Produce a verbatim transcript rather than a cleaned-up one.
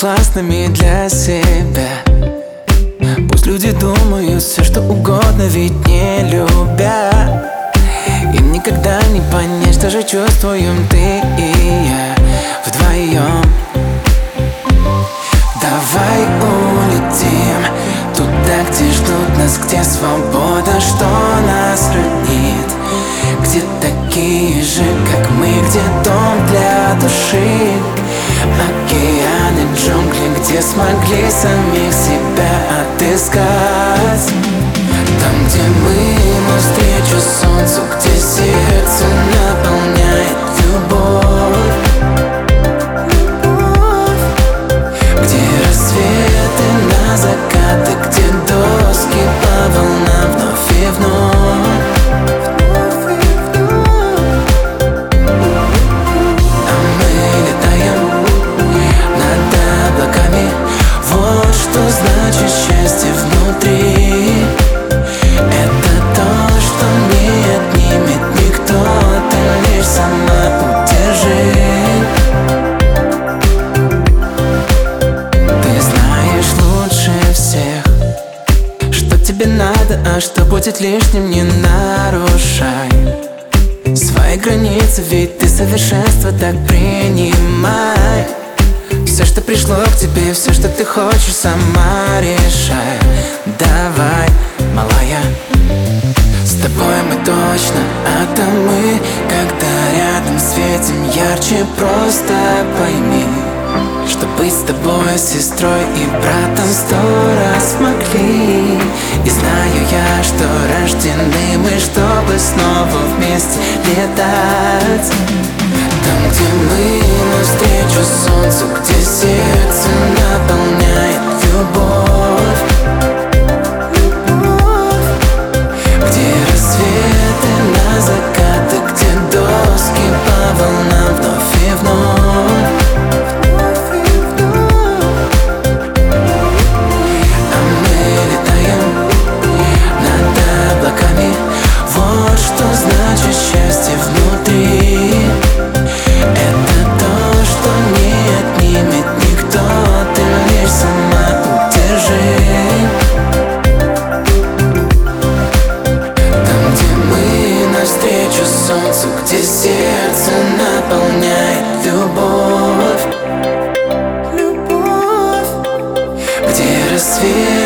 классными для себя. Пусть люди думают все, что угодно, ведь не любя. Им никогда не понять, что же чувствуем ты и я вдвоем. Давай улетим туда, где ждут нас, где свобода, что нас роднит, где такие же, как мы, где дом для души. Океаны, джунгли, где смогли самих себя отыскать. Там, где мы навстречу солнцу, где сердце наполняет любовь. Где рассветы на закаты, где доски по волнам вновь и вновь. А мы летаем над облаками. Вот что значит счастье внутри. Это то, что не отнимет никто, ты лишь сама удержи. Ты знаешь лучше всех, что тебе надо, а что будет лишним, не нарушай свои границы, ведь ты совершенство, так принимай. Все, что пришло к тебе, все, что ты хочешь, сама решай. Давай, малая, с тобой мы точно атомы. Когда рядом светим ярче, просто пойми, что быть с тобой, сестрой и братом сто раз могли. И знаю я, что рождены мы, чтобы снова вместе летать. Там, где мы навстречу солнцу, где сердце наполняет любовь. Где рассветы на закаты, где доски по волнам вновь и вновь. А мы летаем над облаками. Вот что значит счастье внутри. Это то, что не отнимет никто, ты лишь сама удержи. Там, где мы навстречу солнцу, где сердце наполняет любовь. Любовь. Где рассвет